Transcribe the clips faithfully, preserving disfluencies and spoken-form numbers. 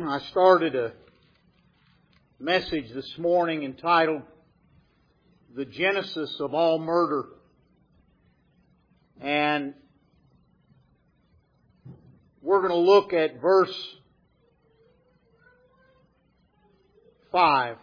I started a message this morning entitled, The Genesis of All Murder. And we're going to look at verse five.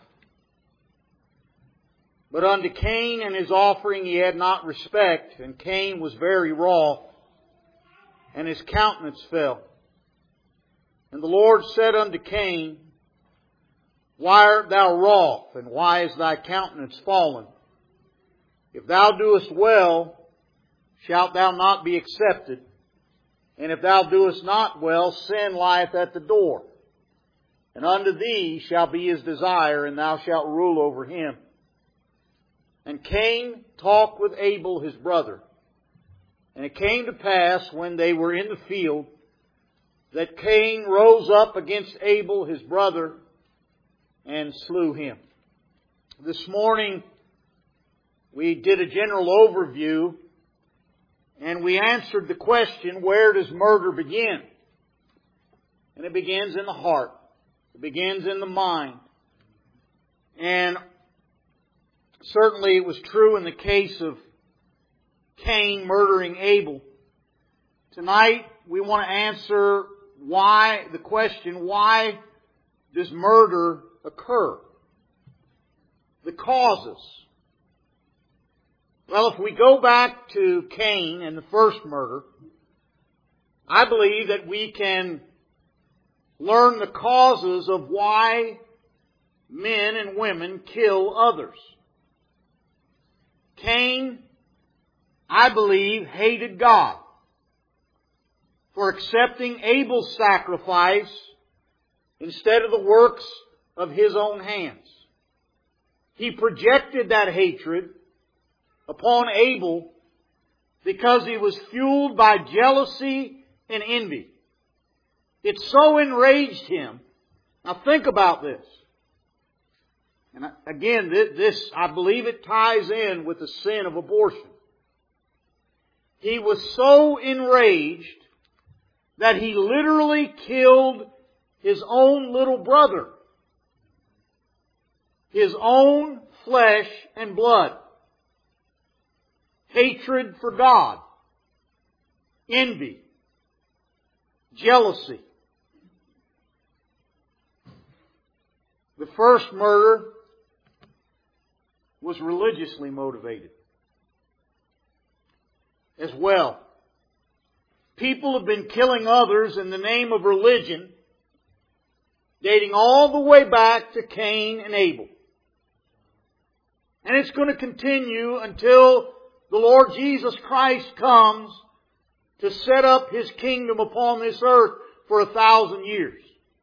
But unto Cain and his offering he had not respect, and Cain was very wroth, and his countenance fell. And the Lord said unto Cain, Why art thou wroth, and why is thy countenance fallen? If thou doest well, shalt thou not be accepted. And if thou doest not well, sin lieth at the door. And unto thee shall be his desire, and thou shalt rule over him. And Cain talked with Abel his brother. And it came to pass, when they were in the field, that Cain rose up against Abel his brother, and slew him. This morning, we did a general overview, and we answered the question, where does murder begin? And it begins in the heart. It begins in the mind. And certainly it was true in the case of Cain murdering Abel. Tonight we want to answer why, the question, why does murder occur? The causes. Well, if we go back to Cain and the first murder, I believe that we can learn the causes of why men and women kill others. Cain, I believe, hated God for accepting Abel's sacrifice instead of the works of his own hands. He projected that hatred upon Abel because he was fueled by jealousy and envy. It so enraged him. Now think about this. And again, this, I believe it ties in with the sin of abortion. He was so enraged that he literally killed his own little brother. His own flesh and blood. Hatred for God. Envy. Jealousy. The first murder was religiously motivated as well. People have been killing others in the name of religion, dating all the way back to Cain and Abel. And it's going to continue until the Lord Jesus Christ comes to set up His kingdom upon this earth for a thousand years.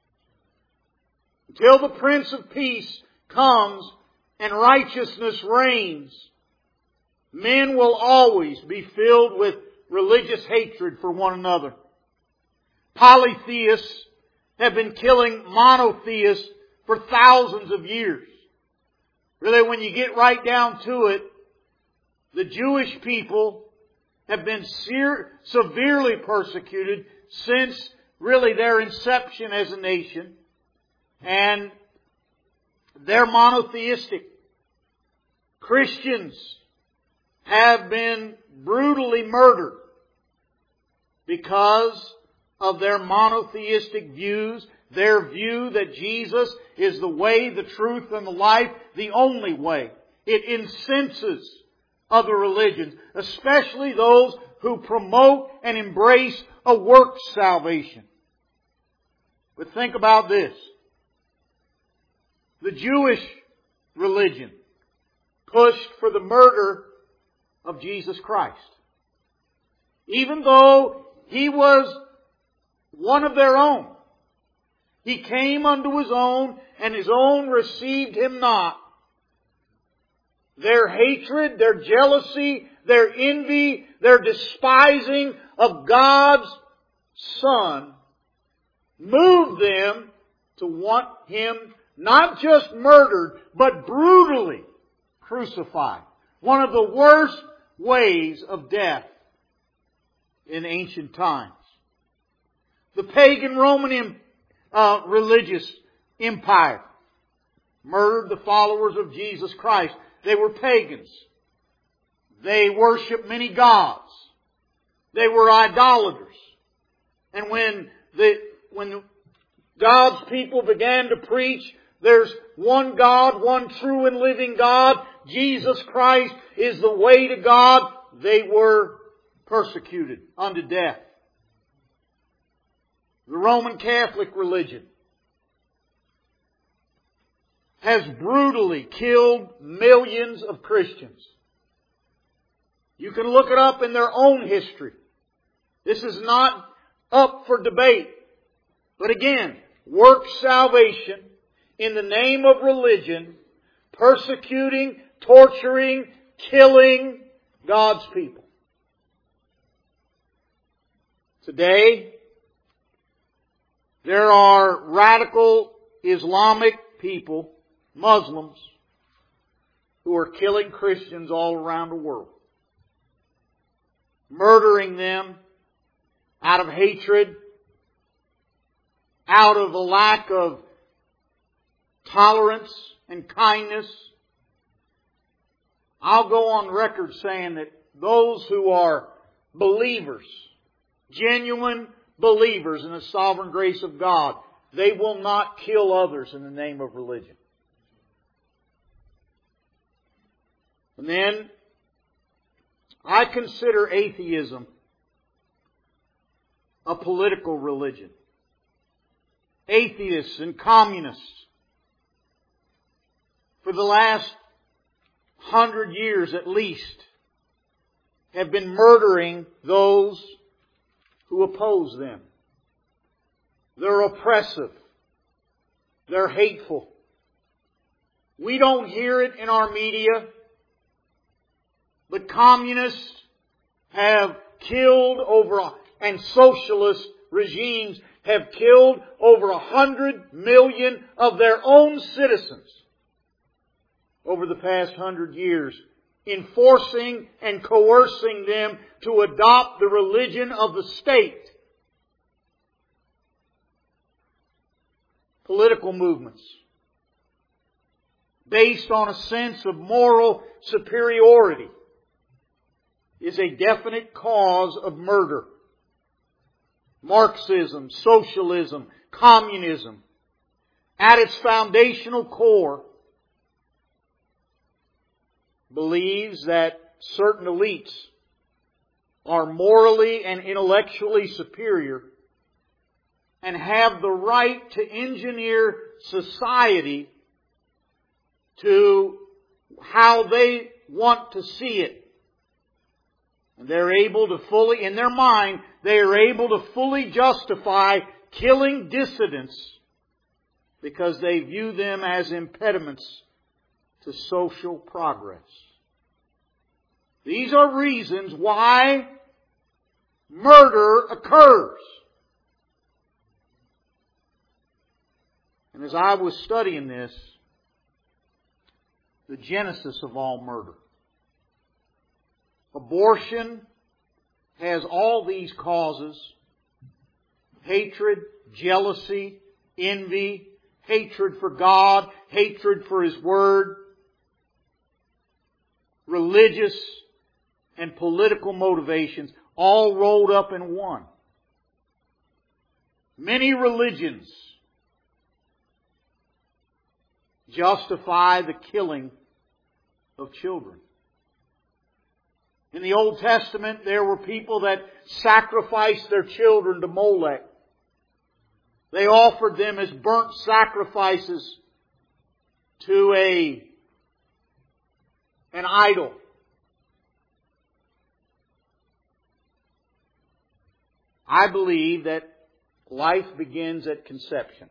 Until the Prince of Peace comes and righteousness reigns, men will always be filled with religious hatred for one another. Polytheists have been killing monotheists for thousands of years. Really, when you get right down to it, the Jewish people have been se- severely persecuted since really their inception as a nation. And they're monotheistic. Christians have been brutally murdered because of their monotheistic views, their view that Jesus is the way, the truth, and the life, the only way. It incenses other religions, especially those who promote and embrace a works salvation. But think about this. The Jewish religion pushed for the murder of Jesus Christ. Even though He was one of their own. He came unto His own, and His own received Him not. Their hatred, their jealousy, their envy, their despising of God's Son moved them to want Him not just murdered, but brutally crucified. One of the worst ways of death in ancient times. The pagan Roman uh, religious empire. Murdered the followers of Jesus Christ. They were pagans. They worshiped many gods. They were idolaters. And when the, when God's people began to preach, there's one God, one true and living God, Jesus Christ is the way to God, they were persecuted unto death. The Roman Catholic religion has brutally killed millions of Christians. You can look it up in their own history. This is not up for debate. But again, work salvation in the name of religion, persecuting, torturing, killing God's people. Today, there are radical Islamic people, Muslims, who are killing Christians all around the world. Murdering them out of hatred, out of a lack of tolerance and kindness. I'll go on record saying that those who are believers, genuine believers in the sovereign grace of God, they will not kill others in the name of religion. And then, I consider atheism a political religion. Atheists and communists, for the last hundred years at least, have been murdering those who oppose them. They're oppressive. They're hateful. We don't hear it in our media, but communists have killed over, and socialist regimes have killed over a hundred million of their own citizens over the past hundred years, enforcing and coercing them to adopt the religion of the state. Political movements based on a sense of moral superiority is a definite cause of murder. Marxism, socialism, communism, at its foundational core, believes that certain elites are morally and intellectually superior and have the right to engineer society to how they want to see it. And they're able to fully, in their mind, they are able to fully justify killing dissidents because they view them as impediments to social progress. These are reasons why murder occurs. And as I was studying this, the genesis of all murder, abortion has all these causes: hatred, jealousy, envy, hatred for God, hatred for His Word, religious and political motivations, all rolled up in one. Many religions justify the killing of children. In the Old Testament, there were people that sacrificed their children to Molech. They offered them as burnt sacrifices to a, an idol. I believe that life begins at conception.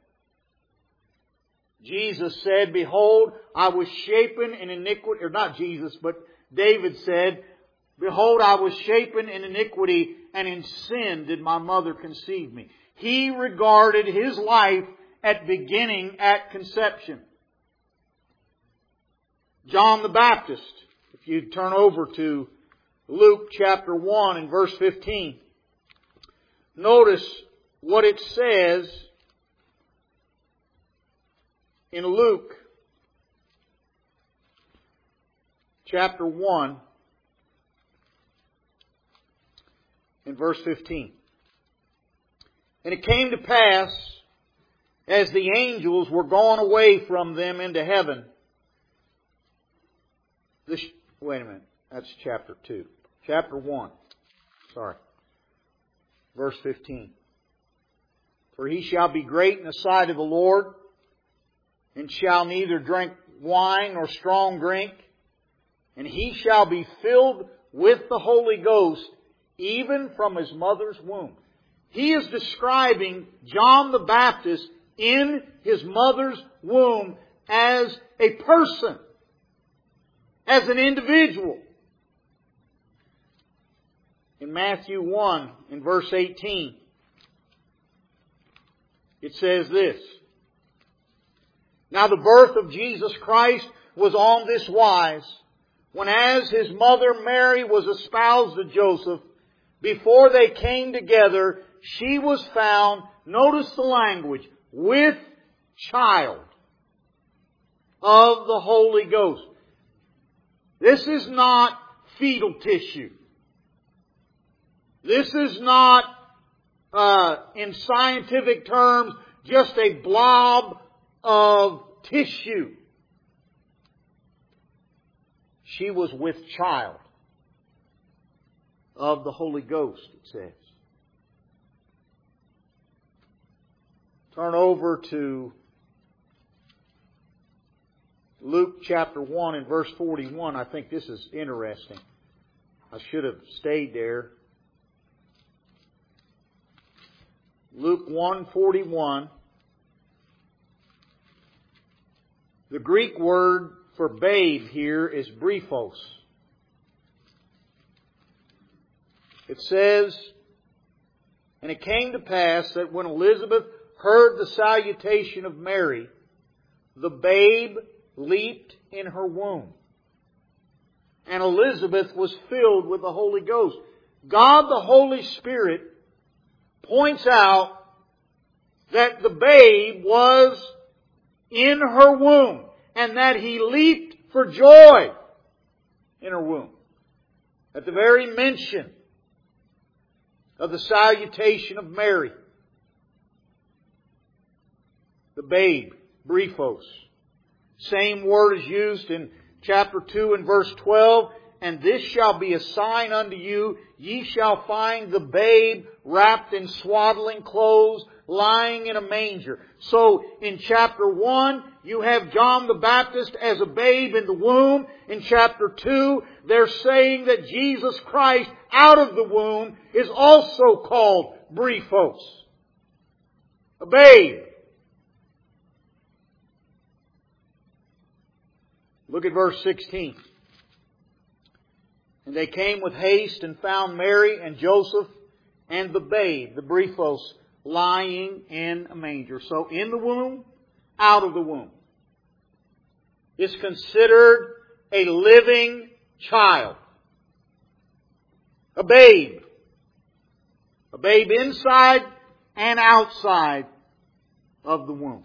Jesus said, "Behold, I was shapen in iniquity," or not Jesus, but David said, "Behold, I was shapen in iniquity, and in sin did my mother conceive me." He regarded his life at beginning at conception. John the Baptist, if you turn over to Luke chapter one and verse fifteen, notice what it says in Luke chapter one, in verse fifteen. And it came to pass, as the angels were gone away from them into heaven. This, wait a minute. That's chapter two. Chapter one. Sorry. Verse fifteen. For he shall be great in the sight of the Lord, and shall neither drink wine nor strong drink, and he shall be filled with the Holy Ghost, even from his mother's womb. He is describing John the Baptist in his mother's womb as a person, as an individual. In Matthew one, in verse eighteen, it says this. Now the birth of Jesus Christ was on this wise, when as his mother Mary was espoused to Joseph, before they came together, she was found, notice the language, with child of the Holy Ghost. This is not fetal tissue. This is not, uh, in scientific terms, just a blob of tissue. She was with child of the Holy Ghost, it says. Turn over to Luke chapter one and verse forty-one. I think this is interesting. I should have stayed there. Luke one forty-one. The Greek word for babe here is brephos. It says, and it came to pass that when Elizabeth heard the salutation of Mary, the babe leaped in her womb. And Elizabeth was filled with the Holy Ghost. God the Holy Spirit points out that the babe was in her womb and that He leaped for joy in her womb. At the very mention of the salutation of Mary, the babe, brephos. Same word is used in chapter two and verse twelve. And this shall be a sign unto you. Ye shall find the babe wrapped in swaddling clothes, lying in a manger. So in chapter one, you have John the Baptist as a babe in the womb. In chapter two, they're saying that Jesus Christ out of the womb is also called brephos. A babe. Look at verse sixteen. And they came with haste and found Mary and Joseph and the babe, the brephos, lying in a manger. So in the womb, out of the womb. Is considered a living child. A babe. A babe inside and outside of the womb.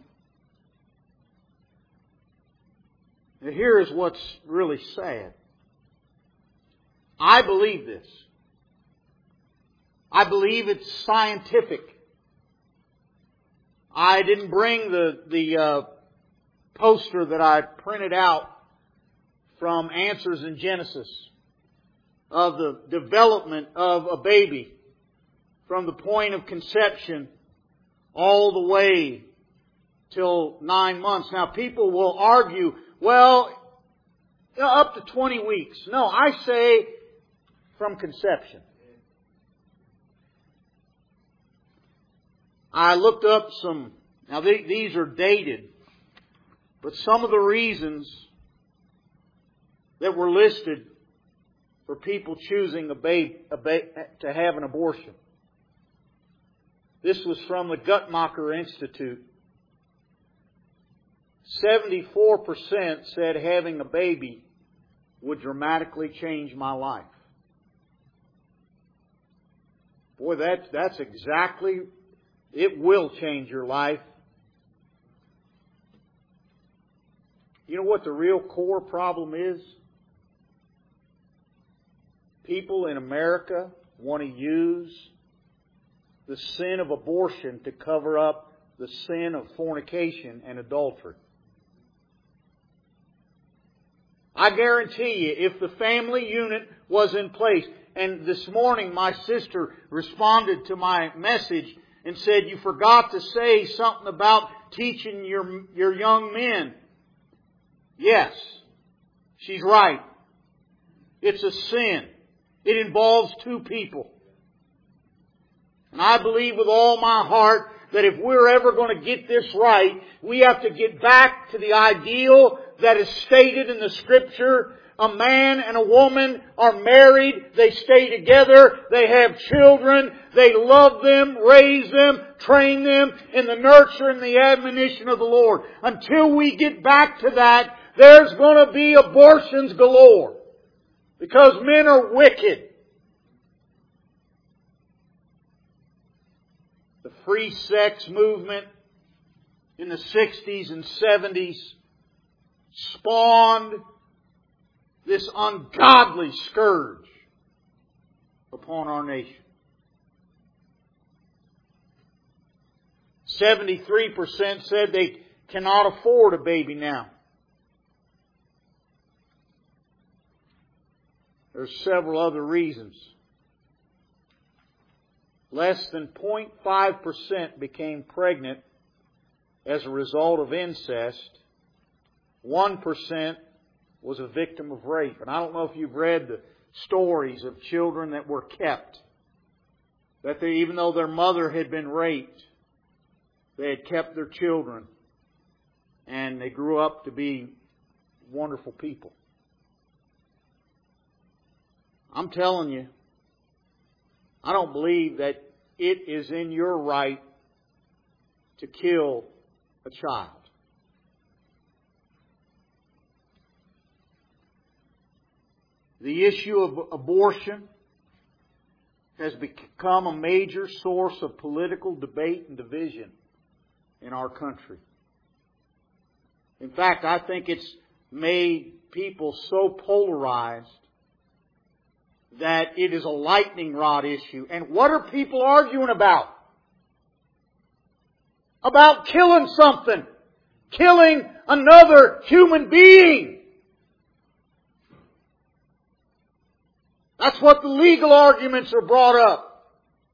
Now here is what's really sad. I believe this. I believe it's scientific. I didn't bring the the uh, poster that I printed out from Answers in Genesis of the development of a baby from the point of conception all the way till nine months. Now people will argue, well, up to twenty weeks. No, I say from conception. I looked up some, now these are dated, but some of the reasons that were listed for people choosing a babe, a babe to have an abortion. This was from the Guttmacher Institute. seventy-four percent said having a baby would dramatically change my life. Boy, that, that's exactly, it will change your life. You know what the real core problem is? People in America want to use the sin of abortion to cover up the sin of fornication and adultery. I guarantee you, if the family unit was in place, and this morning my sister responded to my message and said, you forgot to say something about teaching your, your young men. Yes, she's right. It's a sin. It involves two people. And I believe with all my heart that if we're ever going to get this right, we have to get back to the ideal that is stated in the Scripture. A man and a woman are married, they stay together, they have children, they love them, raise them, train them in the nurture and the admonition of the Lord. Until we get back to that, there's going to be abortions galore. Because men are wicked. The free sex movement in the sixties and seventies spawned this ungodly scourge upon our nation. seventy-three percent said they cannot afford a baby now. There's several other reasons. Less than zero point five percent became pregnant as a result of incest. one percent was a victim of rape. And I don't know if you've read the stories of children that were kept. That they, even though their mother had been raped, they had kept their children. And they grew up to be wonderful people. I'm telling you, I don't believe that it is in your right to kill a child. The issue of abortion has become a major source of political debate and division in our country. In fact, I think it's made people so polarized that it is a lightning rod issue. And what are people arguing about? About killing something. Killing another human being. That's what the legal arguments are brought up.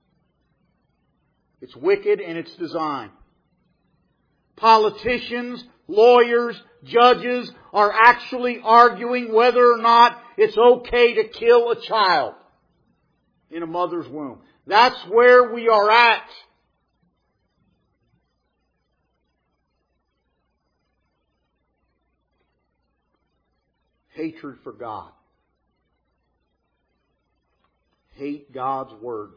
It's wicked in its design. Politicians, lawyers, judges are actually arguing whether or not it's okay to kill a child in a mother's womb. That's where we are at. Hatred for God. Hate God's Word.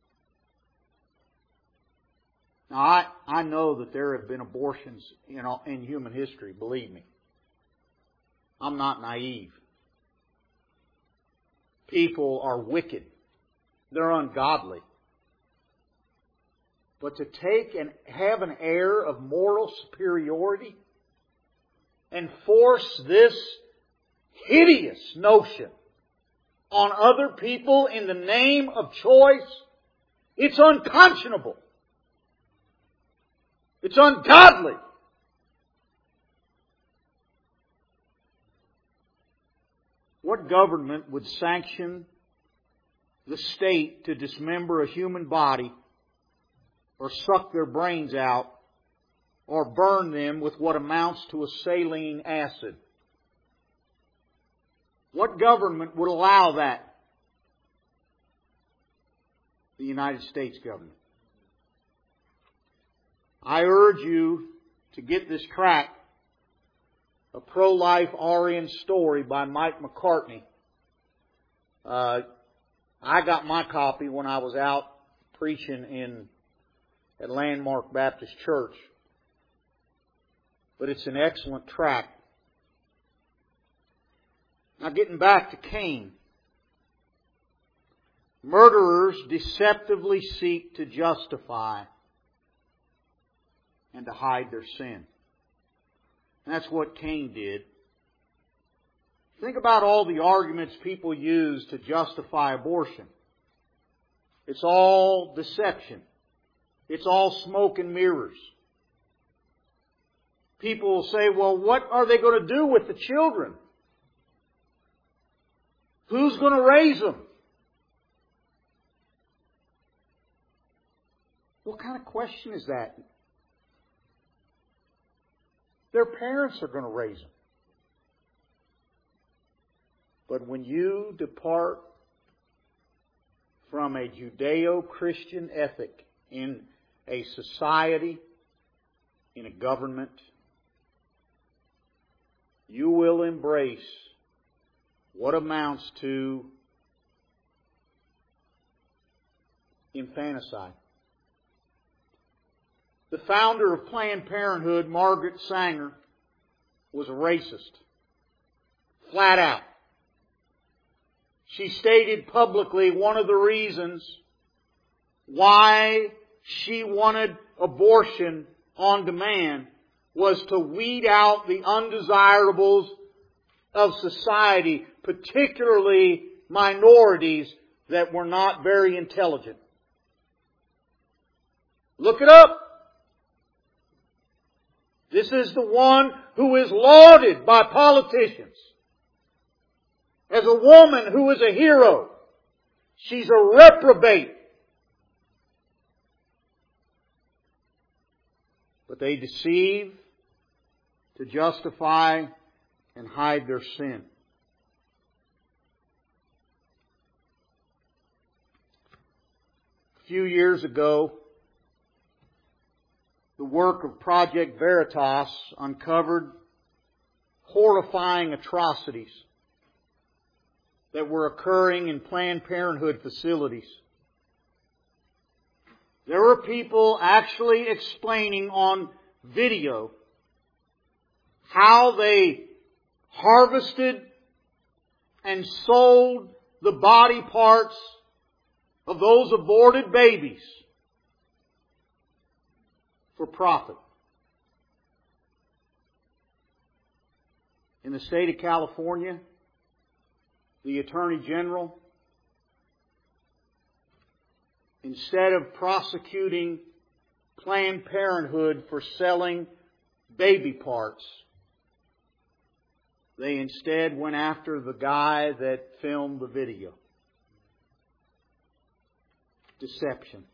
Now, I, I know that there have been abortions in, in human history, believe me. I'm not naive. People are wicked. They're ungodly. But to take and have an air of moral superiority and force this hideous notion on other people in the name of choice, it's unconscionable. It's ungodly. What government would sanction the state to dismember a human body or suck their brains out or burn them with what amounts to a saline acid? What government would allow that? The United States government. I urge you to get this tract, A Pro-Life Aryan Story by Mike McCartney. Uh, I got my copy when I was out preaching in at Landmark Baptist Church. But it's an excellent tract. Now getting back to Cain. Murderers deceptively seek to justify and to hide their sin. And that's what Cain did. Think about all the arguments people use to justify abortion. It's all deception. It's all smoke and mirrors. People will say, well, what are they going to do with the children? Who's going to raise them? What kind of question is that? Their parents are going to raise them. But when you depart from a Judeo-Christian ethic in a society, in a government, you will embrace what amounts to infanticide. The founder of Planned Parenthood, Margaret Sanger, was a racist. Flat out. She stated publicly one of the reasons why she wanted abortion on demand was to weed out the undesirables of society, particularly minorities that were not very intelligent. Look it up. This is the one who is lauded by politicians as a woman who is a hero. She's a reprobate. But they deceive to justify and hide their sin. A few years ago, the work of Project Veritas uncovered horrifying atrocities that were occurring in Planned Parenthood facilities. There were people actually explaining on video how they harvested and sold the body parts of those aborted babies for profit. In the state of California, the Attorney General, instead of prosecuting Planned Parenthood for selling baby parts, they instead went after the guy that filmed the video. Deception.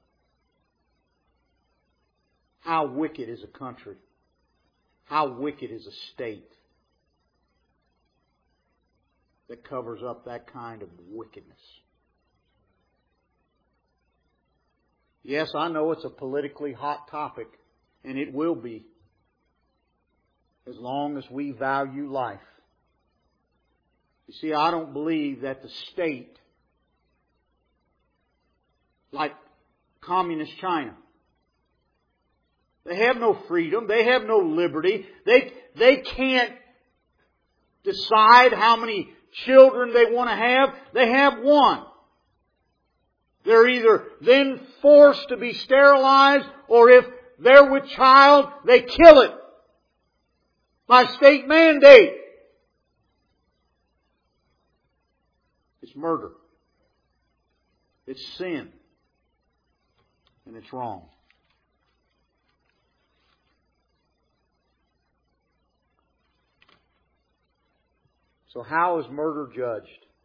How wicked is a country? How wicked is a state that covers up that kind of wickedness? Yes, I know it's a politically hot topic, and it will be, as long as we value life. You see, I don't believe that the state, like Communist China, they have no freedom, they have no liberty, they, they can't decide how many children they want to have. They have one. They're either then forced to be sterilized, or if they're with child, they kill it by state mandate. It's murder. It's sin. And it's wrong. So how is murder judged?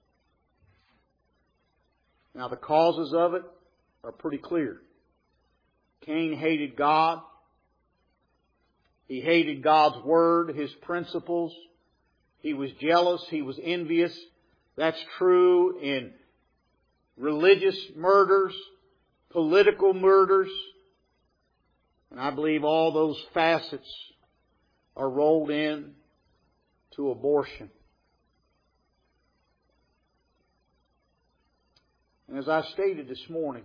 Now the causes of it are pretty clear. Cain hated God. He hated God's Word, His principles. He was jealous. He was envious. That's true in religious murders, political murders. And I believe all those facets are rolled in to abortion. And as I stated this morning,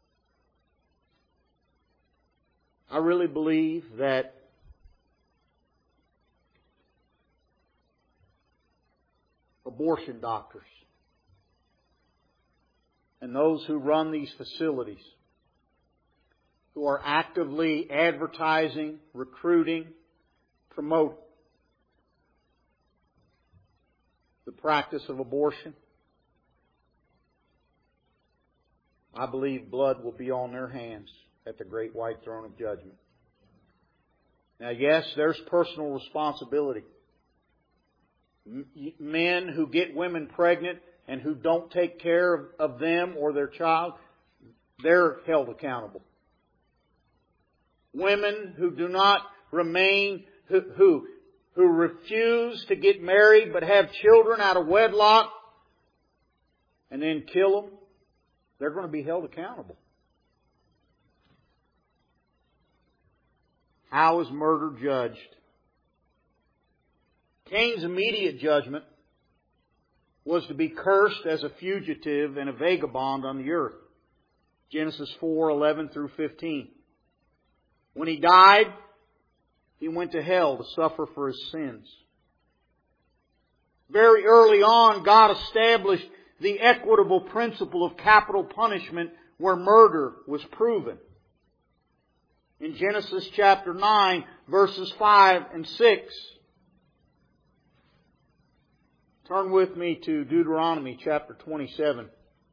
I really believe that abortion doctors and those who run these facilities, who are actively advertising, recruiting, promoting the practice of abortion, I believe blood will be on their hands at the great white throne of judgment. Now, yes, there's personal responsibility. Men who get women pregnant and who don't take care of, of them or their child, they're held accountable. Women who do not remain, who, who, who refuse to get married but have children out of wedlock and then kill them, they're going to be held accountable. How is murder judged? Cain's immediate judgment was to be cursed as a fugitive and a vagabond on the earth. Genesis four, eleven through fifteen. When he died, he went to hell to suffer for his sins. Very early on, God established the equitable principle of capital punishment where murder was proven. In Genesis chapter nine, verses five and six. Turn with me to Deuteronomy chapter twenty-seven.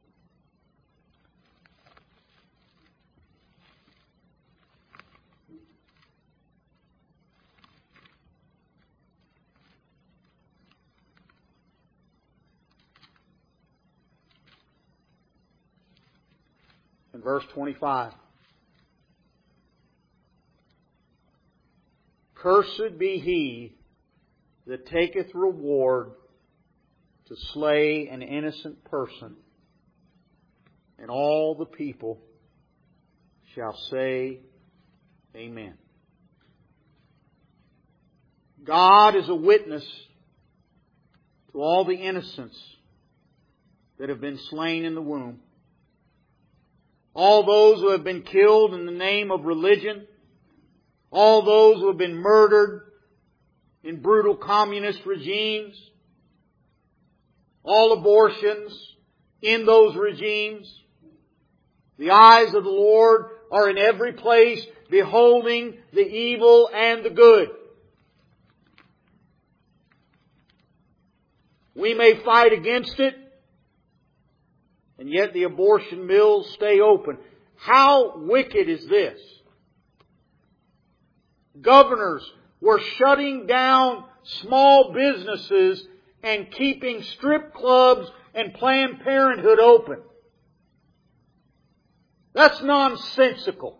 In verse twenty-five. Cursed be he that taketh reward to slay an innocent person. And all the people shall say, Amen. God is a witness to all the innocents that have been slain in the womb. All those who have been killed in the name of religion. All those who have been murdered in brutal communist regimes. All abortions in those regimes. The eyes of the Lord are in every place, beholding the evil and the good. We may fight against it, and yet the abortion mills stay open. How wicked is this? Governors were shutting down small businesses and keeping strip clubs and Planned Parenthood open. That's nonsensical.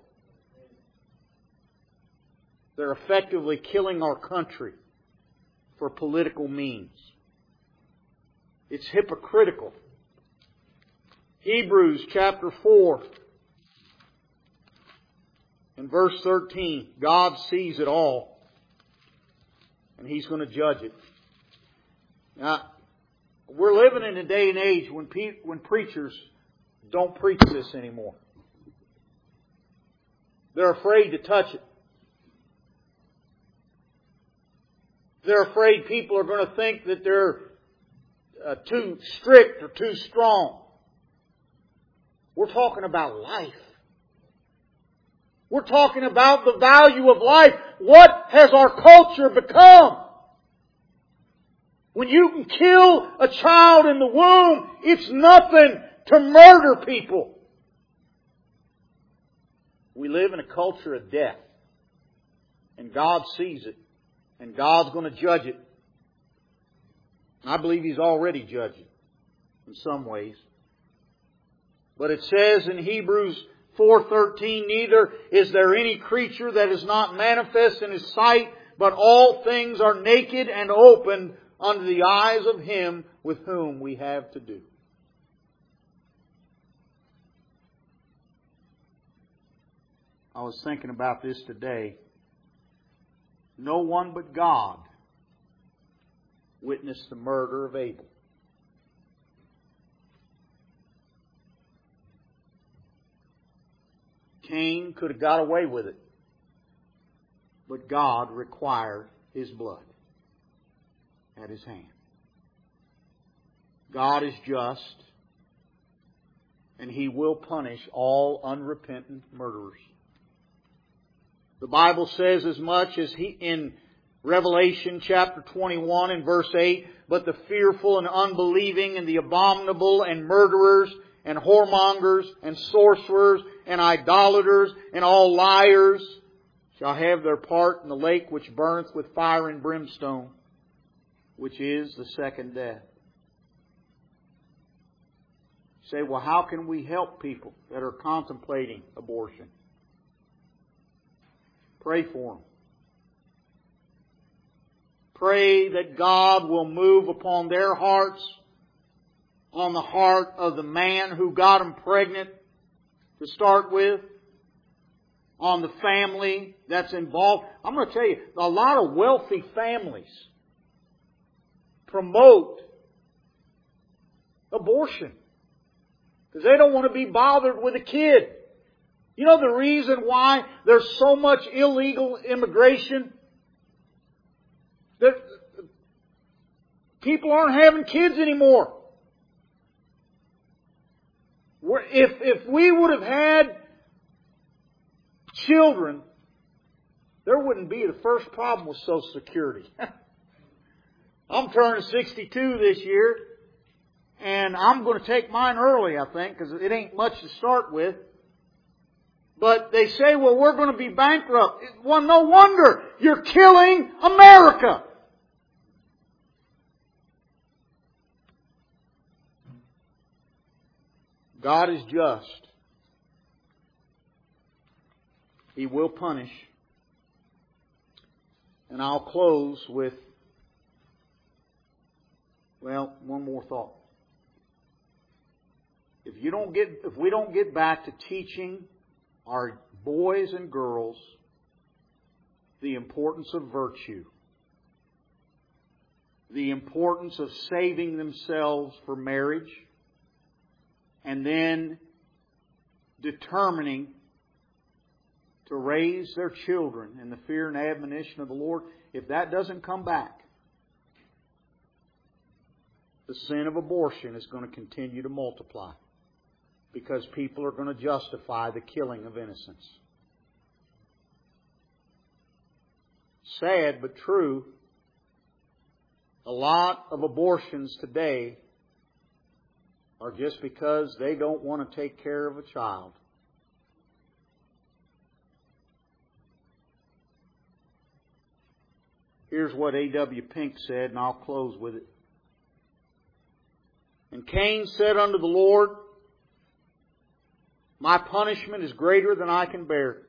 They're effectively killing our country for political means. It's hypocritical. Hebrews chapter four and verse thirteen. God sees it all, and He's going to judge it. Now, we're living in a day and age when pe- when preachers don't preach this anymore. They're afraid to touch it. They're afraid people are going to think that they're uh, too strict or too strong. We're talking about life. We're talking about the value of life. What has our culture become? When you can kill a child in the womb, it's nothing to murder people. We live in a culture of death. And God sees it. And God's going to judge it. I believe He's already judged it in some ways. But it says in Hebrews four thirteen, neither is there any creature that is not manifest in His sight, but all things are naked and open unto the eyes of Him with whom we have to do. I was thinking about this today. No one but God witnessed the murder of Abel. Cain could have got away with it, but God required his blood at his hand. God is just, and He will punish all unrepentant murderers. The Bible says as much as he in Revelation chapter twenty-one and verse eight, but the fearful and unbelieving and the abominable and murderers and whoremongers and sorcerers and idolaters and all liars shall have their part in the lake which burneth with fire and brimstone, which is the second death. You say, well, how can we help people that are contemplating abortion? Pray for them. Pray that God will move upon their hearts, on the heart of the man who got them pregnant to start with, on the family that's involved. I'm going to tell you, a lot of wealthy families promote abortion because they don't want to be bothered with a kid. You know the reason why there's so much illegal immigration? That people aren't having kids anymore. If, if we would have had children, there wouldn't be the first problem with Social Security. I'm turning sixty-two this year, and I'm going to take mine early, I think, because it ain't much to start with. But they say, well, we're going to be bankrupt. Well, no wonder. You're killing America. God is just. He will punish. And I'll close with, well, one more thought. If you don't get, if we don't get back to teaching our boys and girls the importance of virtue, the importance of saving themselves for marriage, and then determining to raise their children in the fear and admonition of the Lord, if that doesn't come back, the sin of abortion is going to continue to multiply. Because people are going to justify the killing of innocents. Sad but true, a lot of abortions today are just because they don't want to take care of a child. Here's what A W Pink said, and I'll close with it. And Cain said unto the Lord, my punishment is greater than I can bear.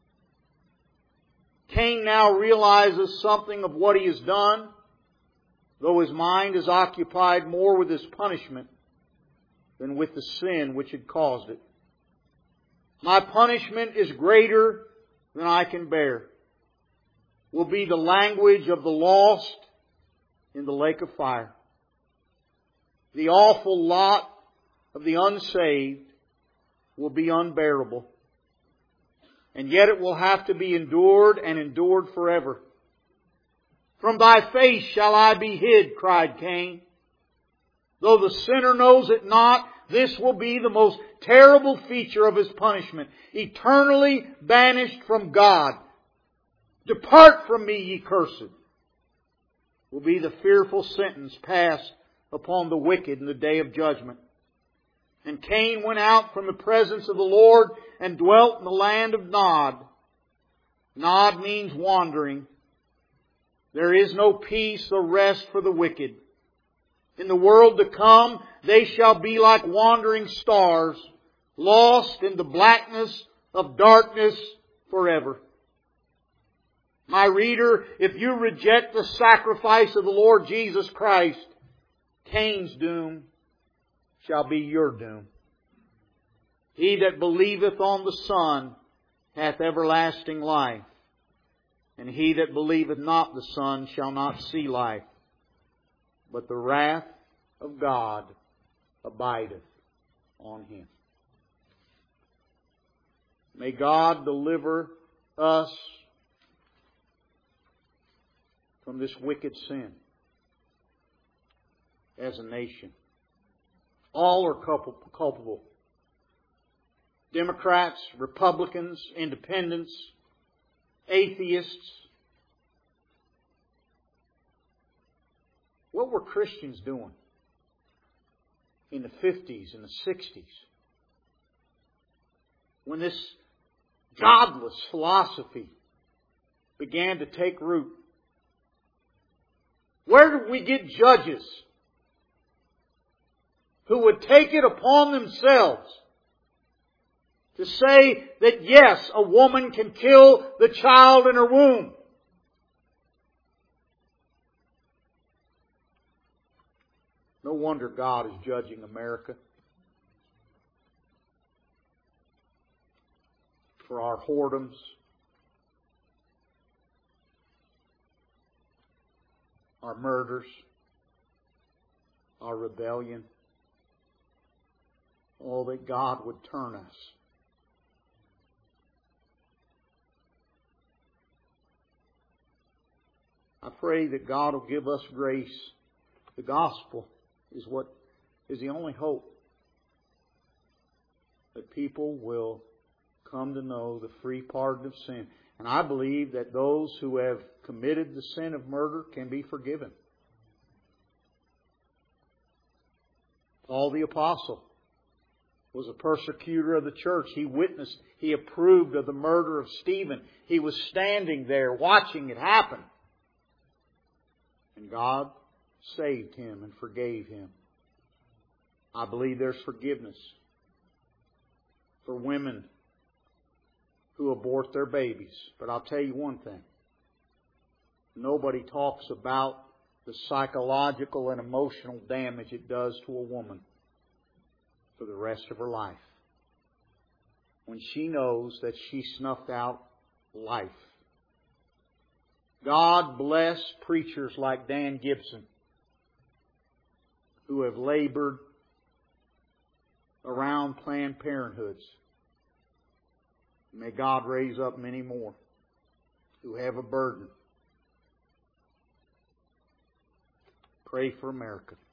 Cain now realizes something of what he has done, though his mind is occupied more with his punishment than with the sin which had caused it. My punishment is greater than I can bear, will be the language of the lost in the lake of fire. The awful lot of the unsaved will be unbearable. And yet it will have to be endured and endured forever. From thy face shall I be hid, cried Cain. Though the sinner knows it not, this will be the most terrible feature of his punishment. Eternally banished from God. Depart from me, ye cursed, will be the fearful sentence passed upon the wicked in the day of judgment. And Cain went out from the presence of the Lord and dwelt in the land of Nod. Nod means wandering. There is no peace or rest for the wicked. In the world to come, they shall be like wandering stars, lost in the blackness of darkness forever. My reader, if you reject the sacrifice of the Lord Jesus Christ, Cain's doom shall be your doom. He that believeth on the Son hath everlasting life, and he that believeth not the Son shall not see life, but the wrath of God abideth on him. May God deliver us from this wicked sin as a nation. All are culpable. Democrats, Republicans, Independents, atheists, What were Christians doing in the fifties and the sixties when this godless philosophy began to take root? Where did we get judges who would take it upon themselves to say that yes, a woman can kill the child in her womb? No wonder God is judging America for our whoredoms, our murders, our rebellion. Oh, that God would turn us. I pray that God will give us grace. The gospel is what is the only hope that people will come to know the free pardon of sin. And I believe that those who have committed the sin of murder can be forgiven. Paul the Apostle was a persecutor of the church. He witnessed, he approved of the murder of Stephen. He was standing there watching it happen. And God saved him and forgave him. I believe there's forgiveness for women who abort their babies. But I'll tell you one thing. Nobody talks about the psychological and emotional damage it does to a woman for the rest of her life, when she knows that she snuffed out life. God bless preachers like Dan Gibson, who have labored around Planned Parenthoods. May God raise up many more who have a burden. Pray for America.